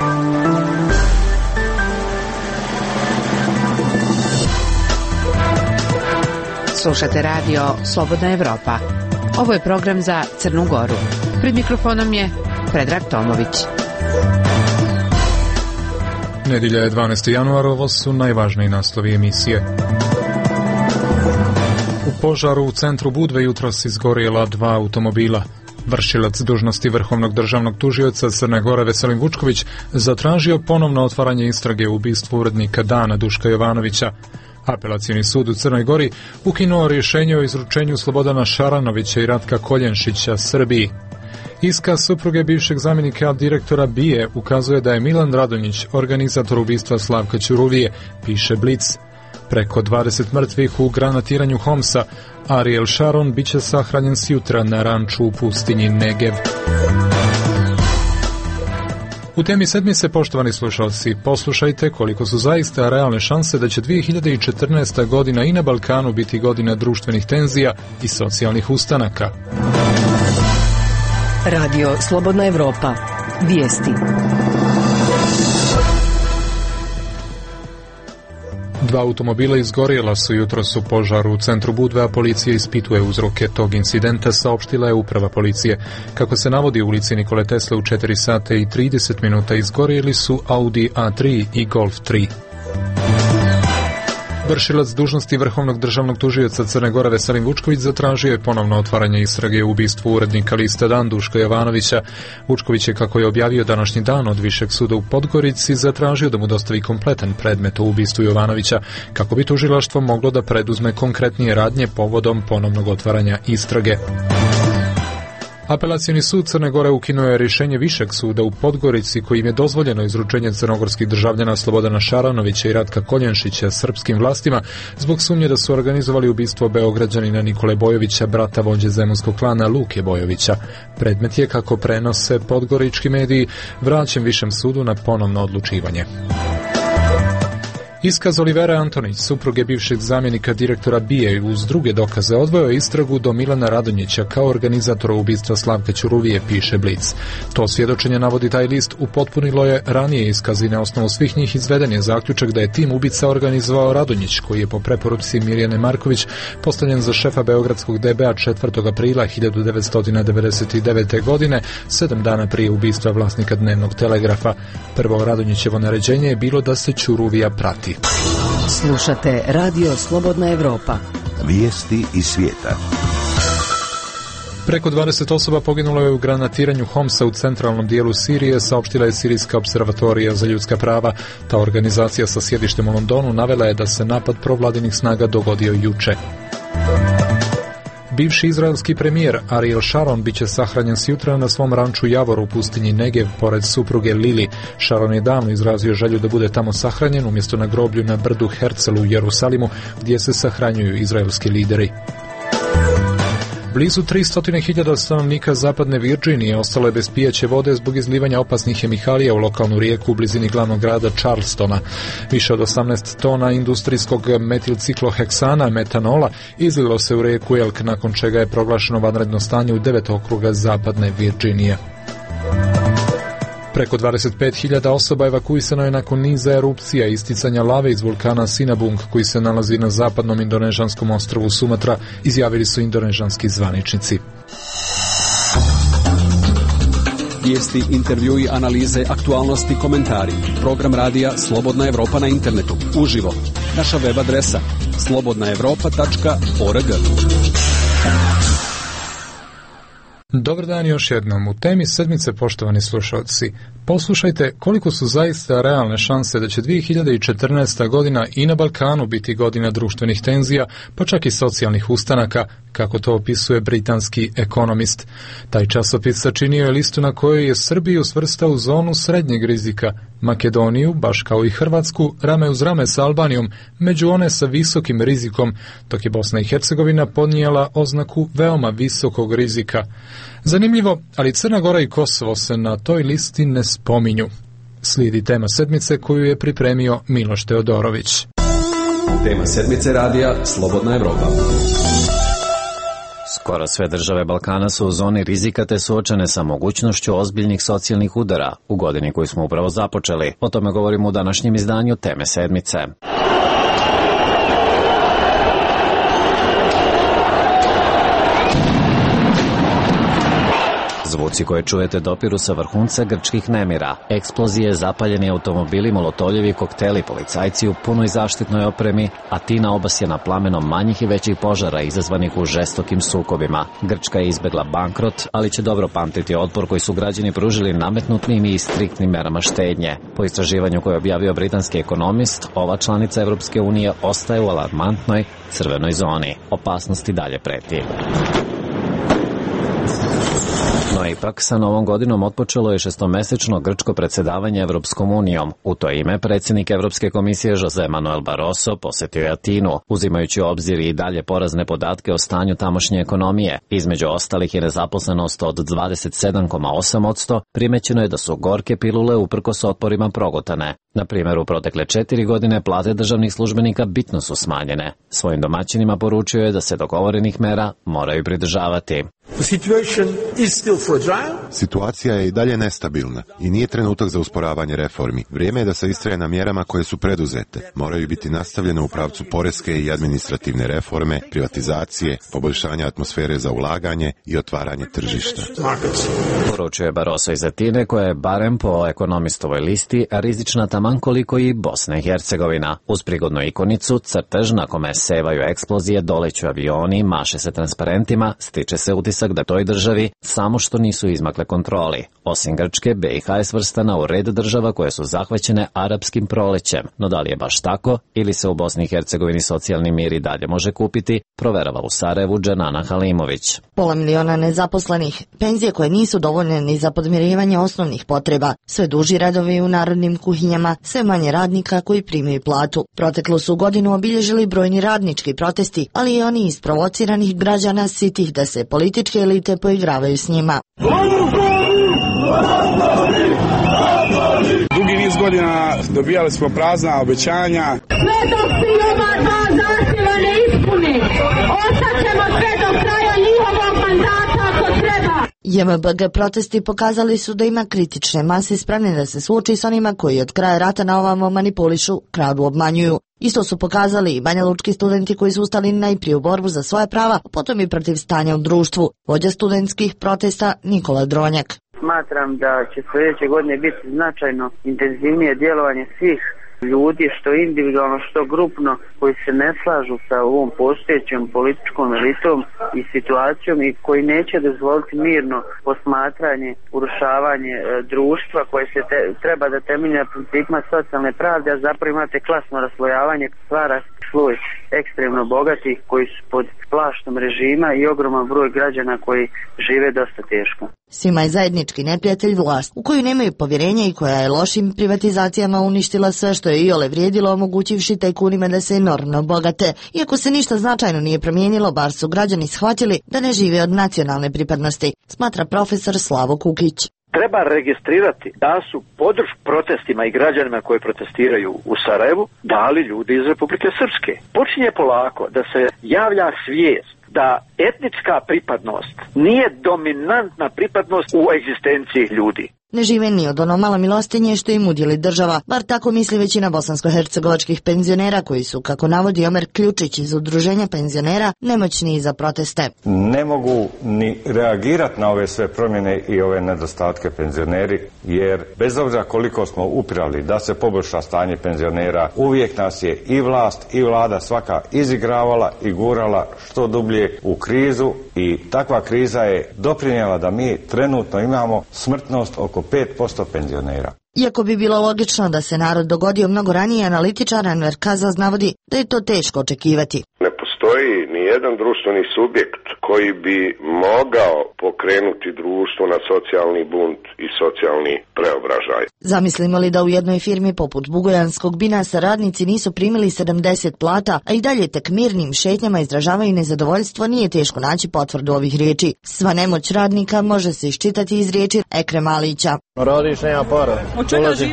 Slušate radio Slobodna Evropa. Ovo je program za Crnu Goru. Pred mikrofonom je Predrag Tomović. Nedjelja je 12. januar, ovo su najvažniji naslovi emisije. U požaru u centru Budve jutros izgorjela 2 automobila. Vršilac dužnosti Vrhovnog državnog tužioca Crne Gore Veselin Vučković zatražio ponovno otvaranje istrage u ubistvu urednika Dana Duška Jovanovića. Apelacioni sud u Crnoj Gori ukinuo rješenje o izručenju Slobodana Šaranovića i Ratka Koljenšića Srbiji. Iskaz supruge bivšeg zamjenika direktora BIA ukazuje da je Milan Radonjić organizator ubistva Slavka Ćuruvije, piše Blic. Preko 20 mrtvih u granatiranju Homsa, Ariel Sharon biće sahranjen sjutra na ranču u pustinji Negev. U temi sedmice, poštovani slušalci, poslušajte koliko su zaista realne šanse da će 2014. godina i na Balkanu biti godina društvenih tenzija i socijalnih ustanaka. Radio Slobodna Evropa. Vijesti. 2 automobila izgorjela su jutros u požaru u centru Budve, a policija ispituje uzroke tog incidenta, saopštila je uprava policije. Kako se navodi u ulici Nikole Tesle u 4 sata i 30 minuta izgorjeli su Audi A3 i Golf 3. Vršilac dužnosti Vrhovnog državnog tužioca Crne Gore Veselin Vučković zatražio je ponovno otvaranje istrage u ubistvu urednika lista Dan Duška Jovanovića. Vučković je, kako je objavio današnji dan od Višeg suda u Podgorici, zatražio da mu dostavi kompletan predmet o ubistvu Jovanovića, kako bi tužilaštvo moglo da preduzme konkretnije radnje povodom ponovnog otvaranja istrage. Apelacioni sud Crne Gore ukinuo je rješenje Višeg suda u Podgorici kojim je dozvoljeno izručenje crnogorskih državljana Slobodana Šaranovića i Ratka Koljenšića srpskim vlastima zbog sumnje da su organizovali ubistvo Beograđanina Nikole Bojovića, brata vođe zemunskog klana Luke Bojovića. Predmet je, kako prenose podgorički mediji, vraćen Višem sudu na ponovno odlučivanje. Iskaz Olivera Antonić, supruge bivšeg zamjenika direktora BIA, uz druge dokaze odveo je istragu do Milana Radonjića kao organizatora ubistva Slavka Ćuruvije, piše Blic. To svjedočenje, navodi taj list, upotpunilo je ranije iskazi. Na osnovu svih njih izveden je zaključak da je tim ubica organizovao Radonjić, koji je po preporuci Mirjane Marković postavljen za šefa beogradskog DBA 4. aprila 1999. godine, 7 dana prije ubistva vlasnika Dnevnog telegrafa. Prvo Radonjićevo naređenje je bilo da se Ćuruvija prati. Slušate Radio Slobodna Evropa. Vijesti iz svijeta. Preko 20 osoba poginulo je u granatiranju Homsa u centralnom dijelu Sirije, saopštila je Sirijska observatorija za ljudska prava. Ta organizacija sa sjedištem u Londonu navela je da se napad provladinih snaga dogodio juče. Bivši izraelski premijer Ariel Sharon biće sahranjen sjutra na svom ranču Javor u pustinji Negev pored supruge Lili. Sharon je davno izrazio želju da bude tamo sahranjen umjesto na groblju na brdu Herzl u Jerusalimu, gdje se sahranjuju izraelski lideri. Blizu 300.000 stanovnika zapadne Virginije ostalo je bez pijaće vode zbog izlivanja opasnih hemikalija u lokalnu rijeku u blizini glavnog grada Charlestona. Više od 18 tona industrijskog metilcikloheksana, metanola, izlilo se u rijeku Elk, nakon čega je proglašeno vanredno stanje u 9 okruga zapadne Virginije. Preko 25.000 osoba evakuisano je nakon niza erupcija i isticanja lave iz vulkana Sinabung, koji se nalazi na zapadnom indonežanskom ostrvu Sumatra, izjavili su indonežanski zvaničnici. Vijesti, intervjui, analize, aktualnosti, komentari. Program radija Slobodna Evropa na internetu. Uživo. Naša web adresa slobodnaevropa.org. Dobar dan još jednom. U temi sedmice, poštovani slušalci, poslušajte koliko su zaista realne šanse da će 2014. godina i na Balkanu biti godina društvenih tenzija, pa čak i socijalnih ustanaka, kako to opisuje britanski Economist. Taj časopis sačinio je listu na kojoj je Srbiju svrstao u zonu srednjeg rizika, Makedoniju, baš kao i Hrvatsku, rame uz rame sa Albanijom, među one sa visokim rizikom, dok je Bosna i Hercegovina podnijela oznaku veoma visokog rizika. Zanimljivo, ali Crna Gora i Kosovo se na toj listi ne spominju. Slijedi tema sedmice koju je pripremio Miloš Teodorović. Tema sedmice radija Slobodna Evropa. Skoro sve države Balkana su u zoni rizika te suočene sa mogućnošću ozbiljnih socijalnih udara u godini koju smo upravo započeli. O tome govorimo u današnjem izdanju Teme sedmice. Zvuci koje čujete dopiru sa vrhunca grčkih nemira. Eksplozije, zapaljeni automobili, molotoljevi, kokteli, policajci u punoj zaštitnoj opremi, Atina obasjena plamenom manjih i većih požara izazvanih u žestokim sukobima. Grčka je izbegla bankrot, ali će dobro pamtiti otpor koji su građani pružili nametnutim i striktnim merama štednje. Po istraživanju koje je objavio britanski ekonomist, ova članica Evropske unije ostaje u alarmantnoj crvenoj zoni. Opasnosti dalje preti. No ipak, sa novom godinom otpočelo je šestomesečno grčko predsjedavanje Evropskom unijom. U to ime predsjednik Evropske komisije Jose Manuel Barroso posjetio je Atinu, uzimajući u obzir i dalje porazne podatke o stanju tamošnje ekonomije. Između ostalih je nezaposlenost od 27,8%, primećeno je da su gorke pilule uprkos otporima progutane. Na primjer, u protekle 4 godine plate državnih službenika bitno su smanjene. Svojim domaćinima poručio je da se dogovorenih mera moraju pridržavati. Situacija je i dalje nestabilna i nije trenutak za usporavanje reformi. Vrijeme je da se istraje na mjerama koje su preduzete. Moraju biti nastavljene u pravcu poreske i administrativne reforme, privatizacije, poboljšanja atmosfere za ulaganje i otvaranje tržišta. Poručio je Barroso iz Atine, koja je barem po ekonomistovoj listi rizična taman koliko i Bosna i Hercegovina. Uz prigodnu ikonicu, crtež na kome sevaju eksplozije, doleću avioni, maše se transparentima, stiče se utisak da toj državi samo što nisu izmakle kontroli. Osim Grčke, BiH je svrstana u red država koje su zahvaćene arapskim prolećem. No da li je baš tako ili se u Bosni i Hercegovini socijalni mir i dalje može kupiti, proverava u Sarajevu Dženana Halimović. 500 miliona nezaposlenih, penzije koje nisu dovoljne ni za podmirivanje osnovnih potreba, sve duži redovi u narodnim kuhinjama, sve manje radnika koji primaju platu. Proteklu su godinu obilježili brojni radnički protesti, ali i oni isprovociranih građana sitih da se političke elite poigravaju s njima. Dugi niz godina dobijali smo prazna obećanja. Sve dok se ova dva zahtjeva ne ispuni, ostaćemo sve do kraja njihovog mandata ako treba. JMBG protesti pokazali su da ima kritične mase spremne da se suoči s onima koji od kraja rata na ovamo manipulišu, kradu, obmanjuju. Isto su pokazali i banjalučki studenti koji su ustali najprije u borbu za svoje prava, a potom i protiv stanja u društvu. Vođa studentskih protesta Nikola Dronjak. Smatram da će sljedeće godine biti značajno intenzivnije djelovanje svih ljudi, što individualno, što grupno, koji se ne slažu sa ovom postojećom političkom elitom i situacijom i koji neće dozvoliti mirno posmatranje, urušavanje društva koje se treba da temelji na principima socijalne pravde, a zapravo imate klasno raslojavanje, stvara sloj ekstremno bogatih koji su pod plaštom režima i ogroman broj građana koji žive dosta teško. Svima je zajednički neprijatelj vlast, u koju nemaju povjerenja i koja je lošim privatizacijama uništila sve što je iole vrijedilo, omogućivši tajkunima da se enormno bogate. Iako se ništa značajno nije promijenilo, bar su građani shvatili da ne žive od nacionalne pripadnosti, smatra profesor Slavo Kukić. Treba registrirati da su podršku protestima i građanima koji protestiraju u Sarajevu dali ljudi iz Republike Srpske. Počinje polako da se javlja svijest da etnička pripadnost nije dominantna pripadnost u egzistenciji ljudi. Ne žive ni od ono malo milostinje što im udjeli država, bar tako misli većina bosansko-hercegovačkih penzionera koji su, kako navodi Omer Ključić iz Udruženja penzionera, nemoćni za proteste. Ne mogu ni reagirati na ove sve promjene i ove nedostatke penzioneri, jer bez obzira koliko smo upirali da se poboljša stanje penzionera, uvijek nas je i vlast i vlada svaka izigravala i gurala što dublje u krizu i takva kriza je doprinijela da mi trenutno imamo smrtnost oko 5% penzionera. Iako bi bilo logično da se narod dogodio mnogo ranije, analitičar Enver Kazaz navodi da je to teško očekivati. Ne postoji ni jedan društveni subjekt koji bi mogao pokrenuti društvo na socijalni bunt i socijalni preobražaj. Zamislimo li da u jednoj firmi poput Bugojanskog Binasa radnici nisu primili 70 plata, a i dalje tek mirnim šetnjama izražavaju nezadovoljstvo, nije teško naći potvrdu ovih riječi. Sva nemoć radnika može se iščitati iz riječi Ekrem Alića. Radiš, nema para. Od čega živi?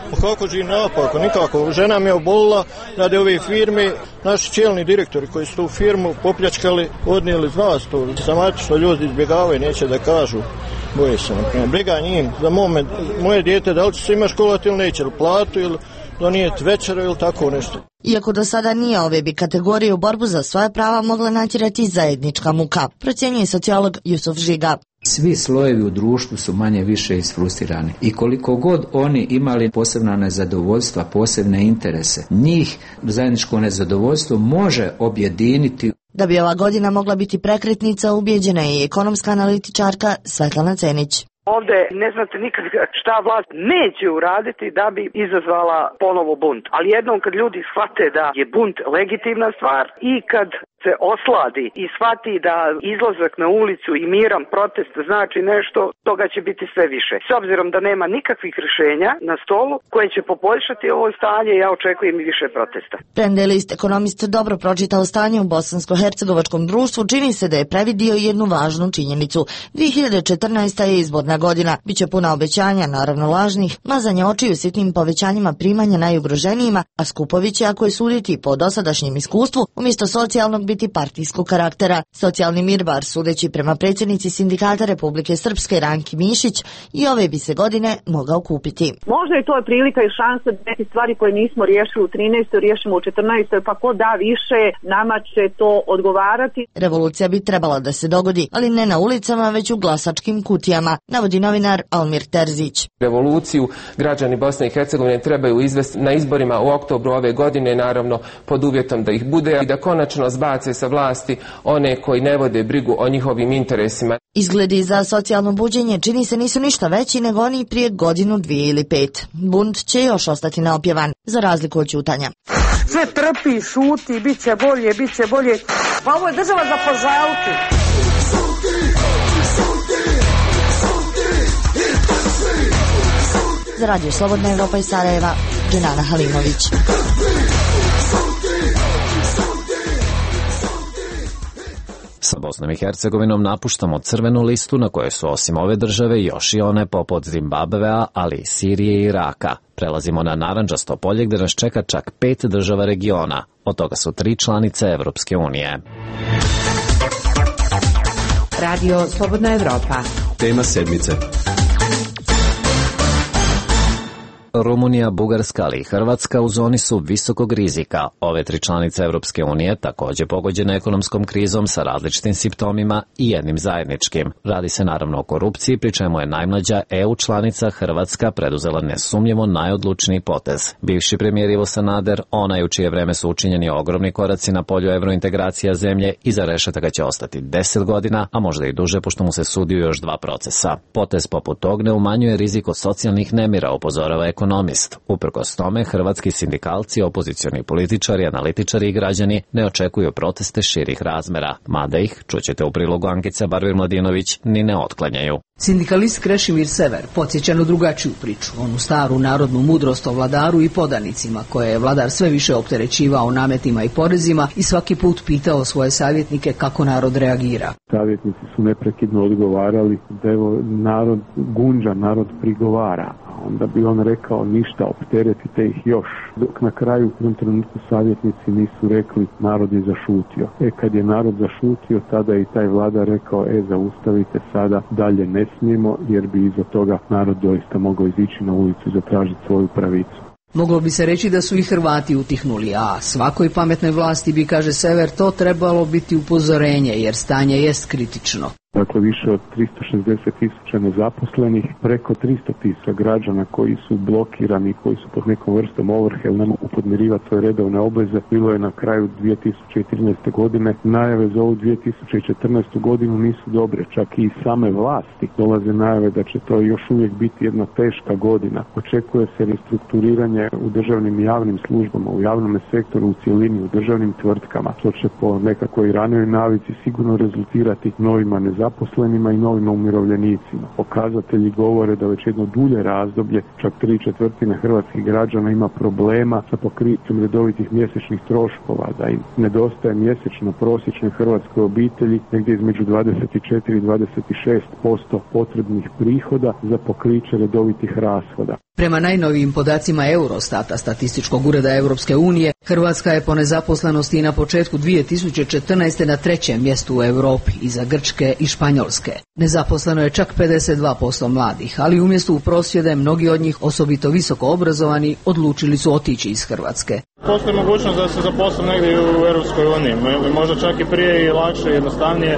Kako živim napako? Nikako. Žena mi je obolila, rade ove firme, naši čelni direktori koji su tu firmu popljačkali, odnijeli znas to. Samatično ljudi izbjegavaju, neće da kažu. Boje se, briga njim, za moje dijete, da li će se ima školati ili neće, ili platu, ili donijeti večera ili tako nešto. Iako do sada nije ove bi kategorije u borbu za svoje prava mogla natjerati zajednička muka, procjenjuje sociolog Jusuf Žiga. Svi slojevi u društvu su manje više isfrustirani i koliko god oni imali posebna nezadovoljstva, posebne interese, njih zajedničko nezadovoljstvo može objediniti. Da bi ova godina mogla biti prekretnica, ubijeđena je i ekonomska analitičarka Svetlana Cenić. Ovdje ne znate nikad šta vlast neće uraditi da bi izazvala ponovo bunt. Ali jednom kad ljudi shvate da je bunt legitimna stvar i kad se osladi i shvati da izlazak na ulicu i miran protest znači nešto, toga će biti sve više. S obzirom da nema nikakvih rješenja na stolu koje će poboljšati ovo stanje, ja očekujem i više protesta. Premda je list ekonomist dobro pročitao stanje u bosansko-hercegovačkom društvu, čini se da je previdio jednu važnu činjenicu. 2014. je izborna godina. Biće puna obećanja, naravno lažnih, mazanja očiju sitnim povećanjima primanja najugroženijima, a skupovi će, ako je suditi po dosadašnjem iskustvu, umjesto socijalnog biti partijskog karaktera. Socijalni mirbar, sudeći prema predsjednici Sindikata Republike Srpske Ranki Mišić, i ove bi se godine mogao kupiti. Možda je to prilika i šansa da neke stvari koje nismo riješili u 13. riješimo u 14. pa ko da više, nama će to odgovarati. Revolucija bi trebala da se dogodi, ali ne na ulicama, već u glasačkim kutijama, navodi novinar Almir Terzić. Revoluciju građani Bosne i Hercegovine trebaju izvesti na izborima u oktobru ove godine, naravno pod uvjetom da ih bude i da konačno zbace sa vlasti one koji ne vode brigu o njihovim interesima. Izgledi za socijalno buđenje čini se nisu ništa veći nego oni prije godinu, 2 ili 5. Bunt će još ostati neopjevan, za razliku od ćutanja. Sve trpi, šuti, bit će bolje, bit će bolje. Pa ovo je država za požaliti. Za Radio Slobodna Evropa iz Sarajeva, Dženana Halimović. Sa Bosnom i Hercegovinom napuštamo crvenu listu na kojoj su osim ove države još i one poput Zimbabvea, ali i Sirije i Iraka. Prelazimo na narandžasto polje gdje nas čeka čak 5 država regiona, od toga su 3 članice Evropske unije. Radio Slobodna Evropa. Tema sedmice. Rumunija, Bugarska, ali i Hrvatska u zoni su visokog rizika. Ove 3 članice Evropske unije također pogođene ekonomskom krizom sa različitim simptomima i jednim zajedničkim. Radi se naravno o korupciji, pri čemu je najmlađa EU članica Hrvatska preduzela nesumnjivo najodlučniji potez. Bivši premijer Ivo Sanader, onaj u čije vreme su učinjeni ogromni koraci na polju evrointegracija zemlje, iza rešetaka će ostati 10 godina, a možda i duže pošto mu se sudi u još 2 procesa. Potez poput tog ne umanjuje rizik od socijalnih nemira, upozorava ekonomist. Uprkos tome, hrvatski sindikalci, opozicioni političari, analitičari i građani ne očekuju proteste širih razmera, mada ih, čućete u prilogu Ankice Barvir-Mladinović, ni ne otklanjaju. Sindikalist Krešimir Sever podsjeća na drugačiju priču, onu staru narodnu mudrost o vladaru i podanicima, koje je vladar sve više opterećivao nametima i porezima i svaki put pitao svoje savjetnike kako narod reagira. Savjetnici su neprekidno odgovarali da evo narod gunđa, narod prigovara. Onda bi on rekao ništa, opteretite ih još. Dok na kraju u jednom trenutku savjetnici nisu rekli narod je zašutio. Kad je narod zašutio, tada je i taj vlada rekao zaustavite sada, dalje ne smijemo jer bi iza toga narod doista mogao izići na ulicu i zatražiti svoju pravicu. Moglo bi se reći da su i Hrvati utihnuli, a svakoj pametnoj vlasti bi, kaže Sever, to trebalo biti upozorenje jer stanje jest kritično. Dakle, više od 360.000 nezaposlenih, preko 300.000 građana koji su blokirani, koji su pod nekom vrstom ovrhe ili ne mogu podmirivati svoje redovne obveze, bilo je na kraju 2013. godine. Najave za ovu 2014. godinu nisu dobre, čak i same vlasti dolaze najave da će to još uvijek biti jedna teška godina. Očekuje se restrukturiranje u državnim i javnim službama, u javnom sektoru u cjelini, u državnim tvrtkama, što će po nekakvoj ranijoj navici sigurno rezultirati novima nezaposlenima i novim umirovljenicima. Pokazatelji govore da već jedno dulje razdoblje, čak 3/4 hrvatskih građana ima problema sa pokrićem redovitih mjesečnih troškova, da im nedostaje mjesečno prosječnoj hrvatskoj obitelji negdje između 24 i 26% potrebnih prihoda za pokriće redovitih rashoda. Prema najnovijim podacima Eurostata, statističkog ureda Europske unije, Hrvatska je po nezaposlenosti na početku 2014. na 3. mjestu u Europi, iza Grčke i Španjolske. Nezaposleno je čak 52% mladih, ali umjesto u prosvjede mnogi od njih, osobito visoko obrazovani, odlučili su otići iz Hrvatske. Postoji mogućnost da se zaposlim negdje u Europskoj uniji, možda čak i prije i lakše i jednostavnije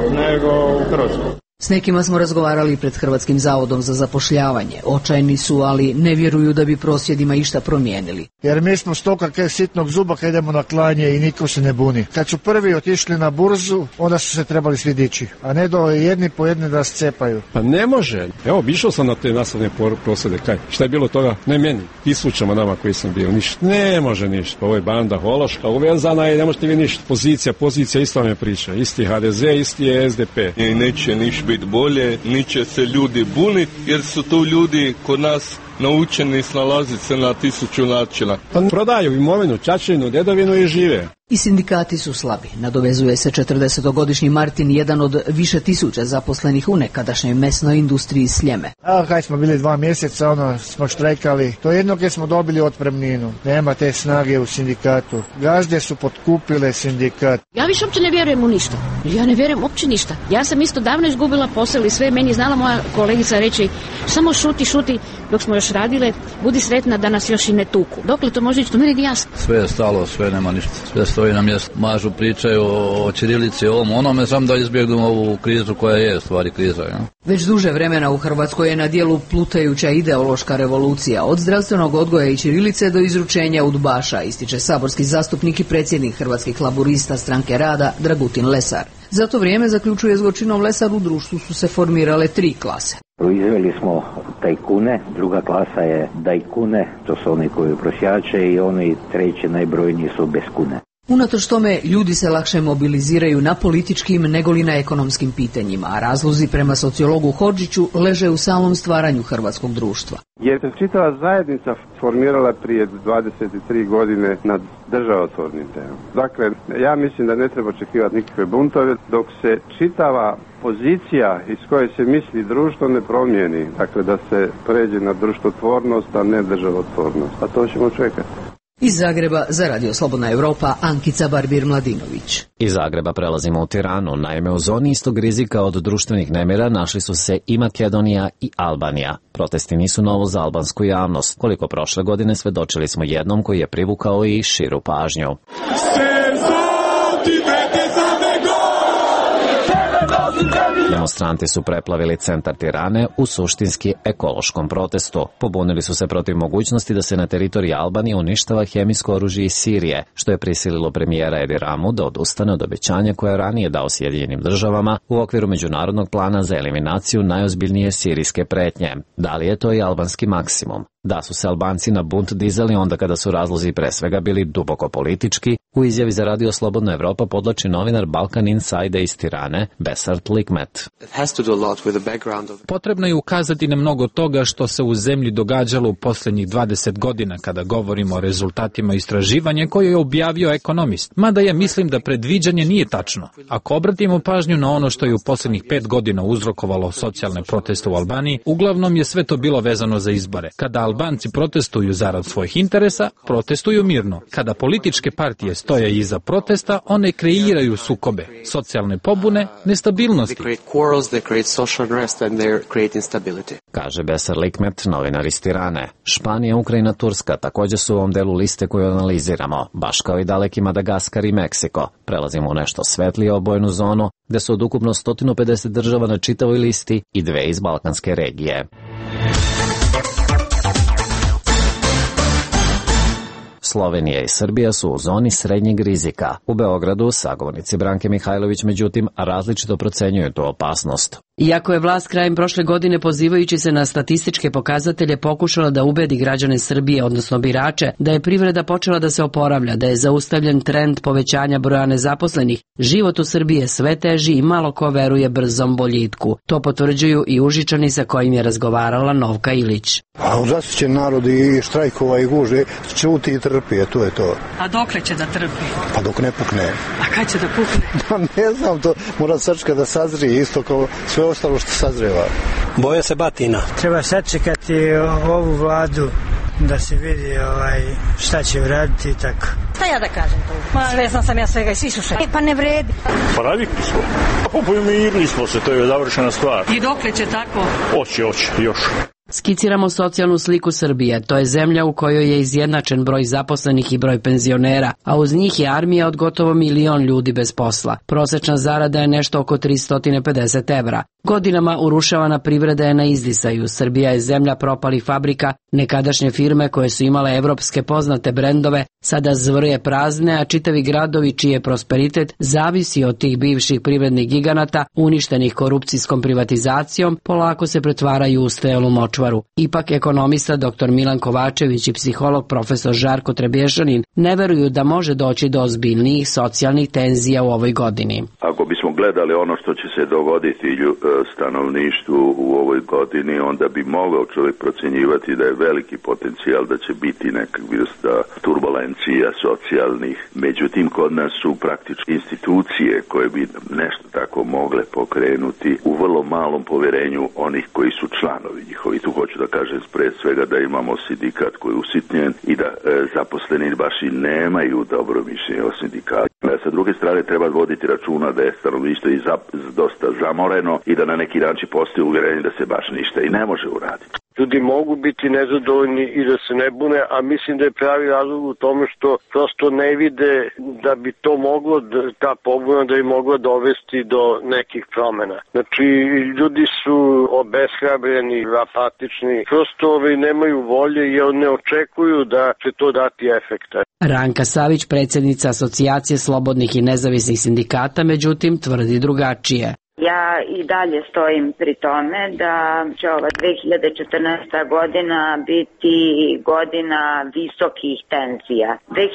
nego u Hrvatskoj. S nekima smo razgovarali pred Hrvatskim zavodom za zapošljavanje. Očajni su, ali ne vjeruju da bi prosvjedima išta promijenili. Jer mi smo stoka kaj sitnog zuba kad idemo na klanje i niko se ne buni. Kad su prvi otišli na burzu, onda su se trebali svi dići, a ne do jedni po jedni da se cepaju. Pa ne može. Evo, išao sam na te naslovne prosvjede. Kaj? Šta je bilo toga? Ne meni. Tisućama nama koji sam bio. Ništa. Ne može ništa. Ovo je banda hološka, uvezana je, ne možete vi ništa. Pozicija isto me priča. Isti HDZ, isti je SDP. I neće ništa biti bolje, neće se ljudi buniti, jer su tu ljudi kod nas naučeni snalaziti se na 1000 načina. Prodaju imovinu, čačinu, dedovinu i žive. I sindikati su slabi. Nadovezuje se 40-godišnji Martin, jedan od više tisuća zaposlenih u nekadašnjoj mesnoj industriji Sljeme. A kaj smo bili 2 mjeseca, smo štrajkali. To jedno kad smo dobili otpremninu. Nema te snage u sindikatu. Gazde su potkupile sindikat. Ja više uopće ne vjerujem u ništa. Ja ne vjerujem uopće ništa. Ja sam isto davno izgubila posao i sve. Meni je znala moja kolegica reći, samo šuti, dok smo još radile, budi sretna da nas još i ne tuku. Dokle to može ići, to meni jasno. Sve je stalo, sve nema ništa. Sve stoji na mjestu. Mažu, pričaju o ćirilici, onome, sam da izbjegnu ovu krizu koja je stvari kriza. Ja? Već duže vremena u Hrvatskoj je na dijelu plutajuća ideološka revolucija. Od zdravstvenog odgoja i ćirilice do izručenja udbaša, ističe saborski zastupnik i predsjednik Hrvatskih laburista Stranke rada Dragutin Lesar. Za to vrijeme, zaključuje Zgočinov Lesar, u društvu su se formirale 3 klase. Proizveli smo tajkune, druga klasa je dajkune, to su oni koji prosjače, i oni treći najbrojniji su bez kune. Unatoč tome, ljudi se lakše mobiliziraju na političkim nego li na ekonomskim pitanjima, a razlozi prema sociologu Hodžiću leže u samom stvaranju hrvatskog društva. Jer se čitava zajednica formirala prije 23 godine nad državotvornim temom. Dakle, ja mislim da ne treba očekivati nikakve buntove dok se čitava pozicija iz koje se misli društvo ne promijeni. Dakle, da se pređe na društvotvornost, a ne državotvornost. A to ćemo čekati. Iz Zagreba za Radio Slobodna Europa, Ankica Barbir-Mladinović. Iz Zagreba prelazimo u Tiranu. Naime, u zoni istog rizika od društvenih nemira našli su se i Makedonija i Albanija. Protesti nisu novo za albansku javnost. Koliko prošle godine svedočili smo jednom koji je privukao i širu pažnju. Demonstranti su preplavili centar Tirane u suštinski ekološkom protestu. Pobunili su se protiv mogućnosti da se na teritoriji Albanije uništava hemijsko oružje iz Sirije, što je prisililo premijera Edi Ramu da odustane od obećanja koje je ranije dao Sjedinjenim državama u okviru međunarodnog plana za eliminaciju najozbiljnije sirijske pretnje. Da li je to i albanski maksimum? Da su se Albanci na bunt dizali onda kada su razlozi pre svega bili duboko politički, u izjavi za Radio Slobodna Evropa podlači novinar Balkan Inside iz Tirane, Besart Likmet. Potrebno je ukazati na mnogo toga što se u zemlji događalo u posljednjih 20 godina kada govorimo o rezultatima istraživanja koje je objavio Ekonomist. Mada ja mislim da predviđanje nije tačno. Ako obratimo pažnju na ono što je u posljednjih 5 godina uzrokovalo socijalne proteste u Albaniji, uglavnom je sve to bilo vezano za izbore. Kada Albanci protestuju zarad svojih interesa, protestuju mirno. Kada političke partije stoje iza protesta, one kreiraju sukobe, socijalne pobune, nestabilnosti. Kaže Besar Likmet, novinar iz Tirane. Španija, Ukrajina, Turska također su u ovom delu liste koju analiziramo, baš kao i daleki Madagaskar i Meksiko. Prelazimo u nešto svetlije obojnu zonu, gde su od ukupno 150 država na čitavoj listi i 2 iz balkanske regije. Slovenija i Srbija su u zoni srednjeg rizika. U Beogradu sagovornici Branke Mihajlović međutim različito procenjuju tu opasnost. Iako je vlast krajem prošle godine pozivajući se na statističke pokazatelje pokušala da ubedi građane Srbije, odnosno birače, da je privreda počela da se oporavlja, da je zaustavljen trend povećanja broja nezaposlenih, život u Srbiji je sve teži i malo ko veruje brzom boljitku. To potvrđuju i Užičani sa kojim je razgovarala Novka Ilić. A zasićen narod i štrajkova i guže, ćuti i trpi, to je to. A dokle će da trpi? Pa dok ne pukne. A kad će da pukne? Pa ne znam, to mora srčka da sazrije, isto kao sve sve ostalo što sazreva. Boje se batina. Treba sačekati ovu vladu da se vidi šta će uraditi i tako. Šta ja da kažem tu? Svesna sam ja svega i svi su sve. Pa ne vredi. Pa navikli smo. Pomirili smo se, to je završena stvar. I dokle će tako? Oće, još. Skiciramo socijalnu sliku Srbije. To je zemlja u kojoj je izjednačen broj zaposlenih i broj penzionera, a uz njih je armija od gotovo 1 milion ljudi bez posla. Prosečna zarada je nešto oko 350 evra. Godinama urušavana privreda je na izdisaju. Srbija je zemlja propalih fabrika, nekadašnje firme koje su imale evropske poznate brendove, sada zvrje prazne, a čitavi gradovi čiji je prosperitet zavisi od tih bivših privrednih giganata, uništenih korupcijskom privatizacijom, polako se pretvaraju u stelu močvaru. Ipak ekonomista dr. Milan Kovačević i psiholog profesor Žarko Trebješanin ne veruju da može doći do ozbiljnijih socijalnih tenzija u ovoj godini. Ako bismo gledali ono što će se dogoditi stanovništvu u ovoj godini, onda bi mogao čovjek procjenjivati da je veliki potencijal da će biti neka vrsta turbulencija socijalnih. Međutim, kod nas su praktički institucije koje bi nešto tako mogle pokrenuti u vrlo malom povjerenju onih koji su članovi njihovi. Tu hoću da kažem pre svega da imamo sindikat koji je usitnjen i da zaposleni baš i nemaju dobro mišljenje o sindikatu. Sa druge strane treba voditi računa da je stanovništvo i dosta zamoreno i da na neki način postoji uvjerenje da se baš ništa i ne može uraditi. Ljudi mogu biti nezadovoljni i da se ne bune, a mislim da je pravi razlog u tome što prosto ne vide da bi to moglo, ta pobuna da bi mogla dovesti do nekih promjena. Znači, ljudi su obeshrabreni, apatični, prosto nemaju volje i ne očekuju da će to dati efekta. Ranka Savić, predsjednica Asocijacije slobodnih i nezavisnih sindikata, međutim, tvrdi drugačije. Ja i dalje stojim pri tome da će ova 2014. godina biti godina visokih tenzija.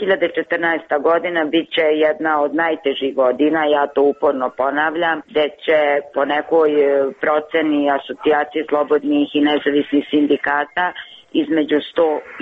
2014. godina bit će jedna od najtežih godina, ja to uporno ponavljam, gdje će po nekoj proceni Asocijacije slobodnih i nezavisnih sindikata između 100 i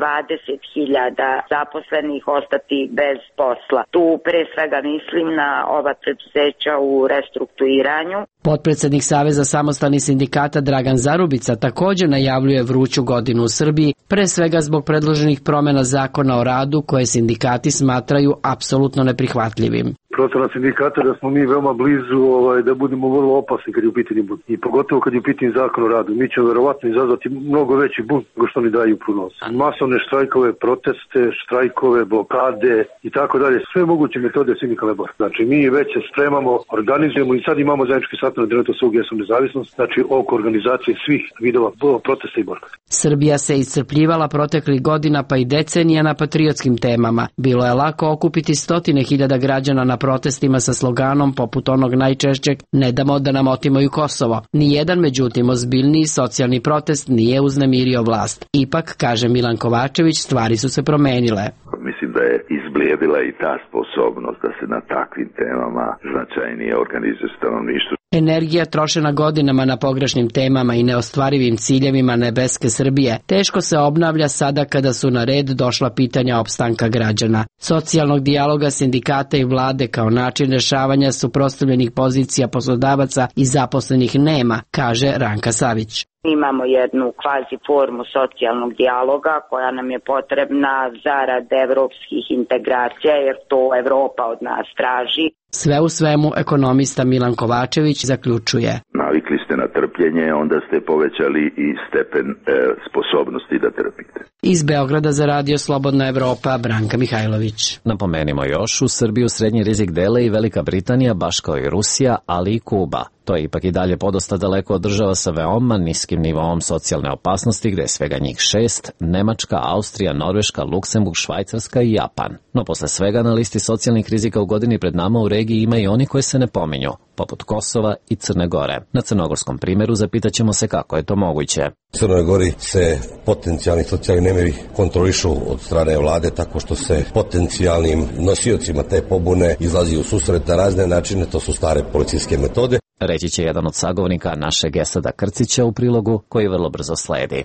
120 hiljada zaposlenih ostati bez posla. Tu pre svega mislim na ova preduzeća u restrukturiranju. Potpredsjednik Saveza samostalnih sindikata Dragan Zarubica također najavljuje vruću godinu u Srbiji, pre svega zbog predloženih promjena zakona o radu koje sindikati smatraju apsolutno neprihvatljivim. Procena sindikata da smo mi veoma blizu da budemo vrlo opasni kad je u pitanju bunt. I pogotovo kad je u pitanju zakon o radu. Mi ćemo verovatno izazvati mnogo veći bunt nego što oni daju pronos. Masovne štrajkove, proteste, štrajkove, blokade i tako dalje. Sve moguće metode sindikalne borbe. Znači mi već se spremamo, organizujemo i sad imamo zajednički sastanak trenutno sa UGS-om nezavisnost, znači oko organizacije svih vidova protesta i borbe. Srbija se iscrpljivala proteklih godina pa i decenija na patriotskim temama. Bilo je lako okupiti 100.000 građana na protestima sa sloganom poput onog najčešćeg "Ne damo da nam otimaju Kosovo". Nijedan, međutim, ozbiljniji socijalni protest nije uznemirio vlast. Ipak, kaže Milan Kovačević, stvari su se promenile. Mislim da je izblijedila i ta sposobnost da se na takvim temama značajnije organizuje stanovništvo. Energija trošena godinama na pogrešnim temama i neostvarivim ciljevima nebeske Srbije teško se obnavlja sada kada su na red došla pitanja opstanka građana. Socijalnog dijaloga sindikata i vlade kao način rješavanja suprotstavljenih pozicija poslodavaca i zaposlenih nema, kaže Ranka Savić. Imamo jednu kvazi formu socijalnog dijaloga koja nam je potrebna zarad evropskih integracija jer to Evropa od nas traži. Sve u svemu ekonomista Milan Kovačević zaključuje. Navikli ste na trpljenje, onda ste povećali i stepen sposobnosti da trpite. Iz Beograda za Radio Slobodna Evropa, Branka Mihajlović. Napomenimo još, u Srbiju srednji rizik dele i Velika Britanija, baš kao i Rusija, ali i Kuba. To je ipak i dalje podosta daleko od država sa veoma niskim nivoom socijalne opasnosti, gde je svega njih 6, Nemačka, Austrija, Norveška, Luksemburg, Švajcarska i Japan. No posle svega na listi socijalnih rizika u godini pred nama u regiji ima i oni koji se ne pominju, poput Kosova i Crne Gore. Na crnogorskom primjeru zapitaćemo se kako je to moguće. U Crnoj Gori se potencijalni socijalni nemiri kontrolišu od strane vlade tako što se potencijalnim nosiocima te pobune izlazi u susret na razne načine, to su stare policijske metode. Reći će jedan od sagovornika našeg Esada Krcića u prilogu koji vrlo brzo sledi.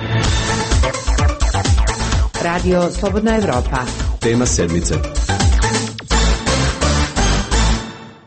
Radio Slobodna Evropa. Tema sedmice.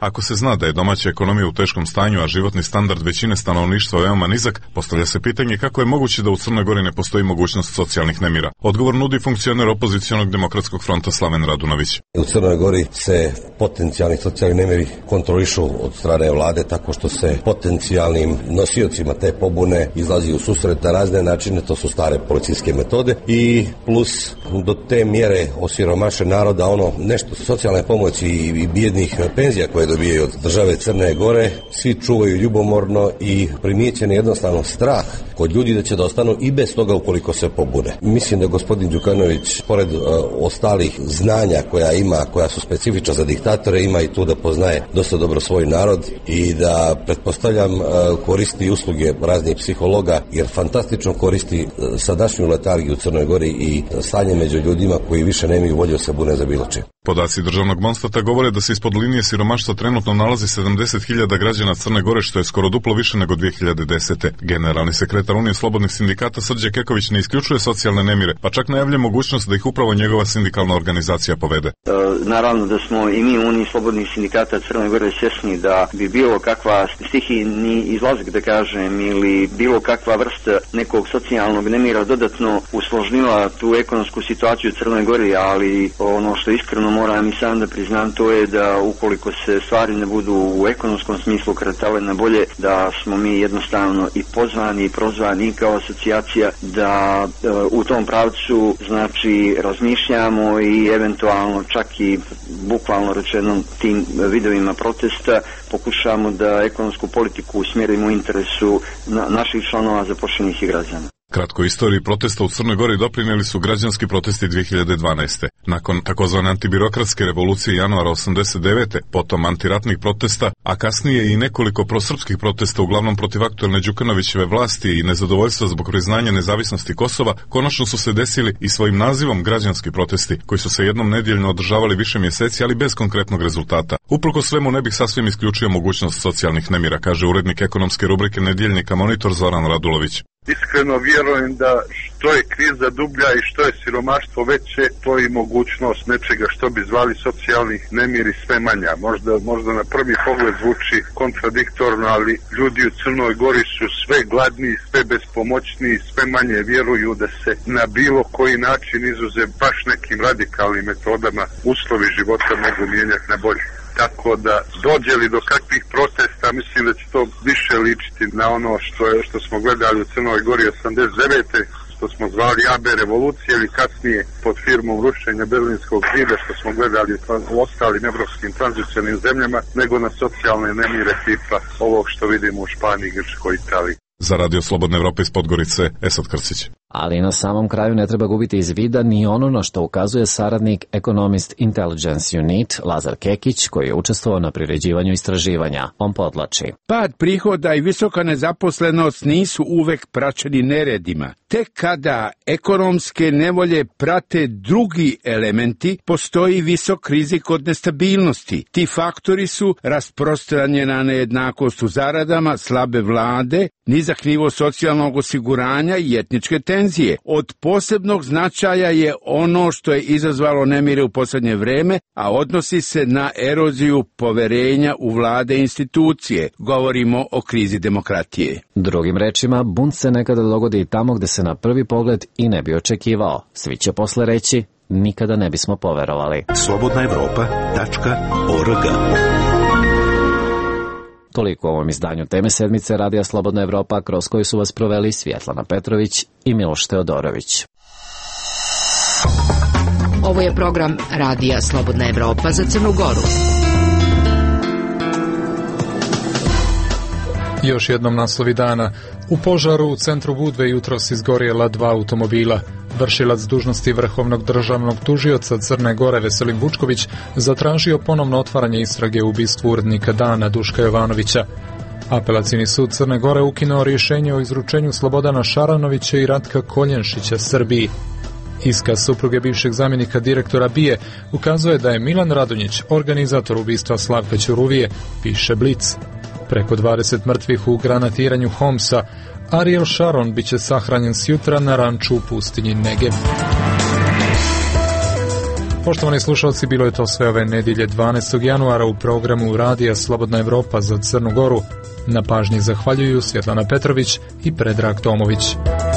Ako se zna da je domaća ekonomija u teškom stanju, a životni standard većine stanovništva veoma nizak, postavlja se pitanje kako je moguće da u Crnoj Gori ne postoji mogućnost socijalnih nemira. Odgovor nudi funkcioner opozicionog demokratskog fronta Slaven Radunović. U Crnoj Gori se potencijalni socijalni nemiri kontrolišu od strane vlade tako što se potencijalnim nosiocima te pobune izlazi u susret na razne načine, to su stare policijske metode i plus do te mjere osiromaše naroda ono nešto socijalne pomoći i bijednih penzija koje dobijaju od države Crne Gore, svi čuvaju ljubomorno i primijećen je jednostavno strah kod ljudi da će da ostanu i bez toga ukoliko se pobune. Mislim da gospodin Đukanović, pored ostalih znanja koja ima, koja su specifična za diktatore, ima i tu da poznaje dosta dobro svoj narod i da, pretpostavljam, koristi usluge raznih psihologa, jer fantastično koristi sadašnju letargiju u Crnoj Gori i stanje među ljudima koji više nemaju volju se bune za bilo čemu. Podaci državnog Monstata govore da se ispod linije siromaštva trenutno nalazi 70.000 građana Crne Gore, što je skoro duplo više nego 2010. Generalni sekretar Unije slobodnih sindikata Srđe Keković ne isključuje socijalne nemire, pa čak najavlja mogućnost da ih upravo njegova sindikalna organizacija povede. Naravno da smo i mi u Uniji slobodnih sindikata Crne Gore svjesni da bi bilo kakva stihijni izlazak, da kažem, ili bilo kakva vrsta nekog socijalnog nemira dodatno usložnila tu ekonomsku situaciju u Crnoj Gori, ali ono što iskreno moram i sam da priznam, to je da ukoliko se stvari ne budu u ekonomskom smislu kretale na bolje, da smo mi jednostavno i pozvani i prozvani kao asocijacija da u tom pravcu, znači, razmišljamo i eventualno čak i bukvalno rečeno tim vidovima protesta pokušamo da ekonomsku politiku usmjerimo u interesu naših članova, zaposlenih i građana. Kratko istoriji protesta u Crnoj Gori doprinijeli su građanski protesti 2012. Nakon takozvane antibirokratske revolucije januara 89. potom antiratnih protesta, a kasnije i nekoliko prosrpskih protesta uglavnom protiv aktuelne Đukanovićeve vlasti i nezadovoljstva zbog priznanja nezavisnosti Kosova, konačno su se desili i svojim nazivom građanski protesti, koji su se jednom nedeljno održavali više mjeseci, ali bez konkretnog rezultata. Uprkos svemu ne bih sasvim isključio mogućnost socijalnih nemira, kaže urednik ekonomske rubrike Nedjeljnika Monitor Zoran Radulović. Iskreno vjerujem da što je kriza dublja i što je siromaštvo veće, to i mogućnost nečega što bi zvali socijalnih nemiri sve manja. Možda na prvi pogled zvuči kontradiktorno, ali ljudi u Crnoj Gori su sve gladniji, sve bespomoćniji, sve manje vjeruju da se na bilo koji način, izuzev baš nekim radikalnim metodama, uslovi života mogu mijenjati na bolje. Tako da dođe li do kakvih protesta, mislim da će to više ličiti na ono što smo gledali u Crnoj Gori 89. što smo zvali AB revolucije, ili kasnije pod firmom rušenja Berlinskog zida što smo gledali u ostalim evropskim tranzicionim zemljama, nego na socijalne nemire tipa ovog što vidimo u Španiji, Grčkoj, Italiji. Za Radio Slobodne Evrope iz Podgorice, Esad Krcić. Ali na samom kraju ne treba gubiti iz vida ni ono na što ukazuje saradnik Economist Intelligence Unit Lazar Kekić, koji je učestvovao na priređivanju istraživanja. On podlači: pad prihoda i visoka nezaposlenost nisu uvek praćeni neredima. Tek kada ekonomske nevolje prate drugi elementi, postoji visok rizik od nestabilnosti. Ti faktori su rasprostranjena nejednakost u zaradama, slabe vlade, nizak nivo socijalnog osiguranja i etničke tenzije. Od posebnog značaja je ono što je izazvalo nemire u posljednje vreme, a odnosi se na eroziju poverenja u vlade i institucije. Govorimo o krizi demokratije. Drugim rečima, bunt se nekada dogodi i tamo gde se na prvi pogled i ne bi očekivao. Svi će posle reći, nikada ne bismo poverovali. slobodnaevropa.org. Toliko u ovom izdanju Teme sedmice Radija Slobodna Evropa, kroz koju su vas proveli Svjetlana Petrović i Miloš Teodorović. Ovo je program Radija Slobodna Evropa za Crnu Goru. Još jednom naslovi dana. U požaru u centru Budve jutros izgorjela 2 automobila. Vršilac dužnosti vrhovnog državnog tužioca Crne Gore Veselin Vučković zatražio ponovno otvaranje istrage u ubistvu urednika Dana Duška Jovanovića. Apelacijni sud Crne Gore ukinuo rješenje o izručenju Slobodana Šaranovića i Ratka Koljenšića Srbiji. Iskaz supruge bivšeg zamjenika direktora BIA ukazuje da je Milan Radonjić organizator ubistva Slavka Ćuruvije, piše Blic. Preko 20 mrtvih u granatiranju Homsa. Ariel Sharon biće sahranjen sjutra na ranču u pustinji Negev. Poštovani slušalci, bilo je to sve ove nedjelje 12. januara u programu Radija Slobodna Evropa za Crnu Goru. Na pažnji zahvaljuju Svjetlana Petrović i Predrag Tomović.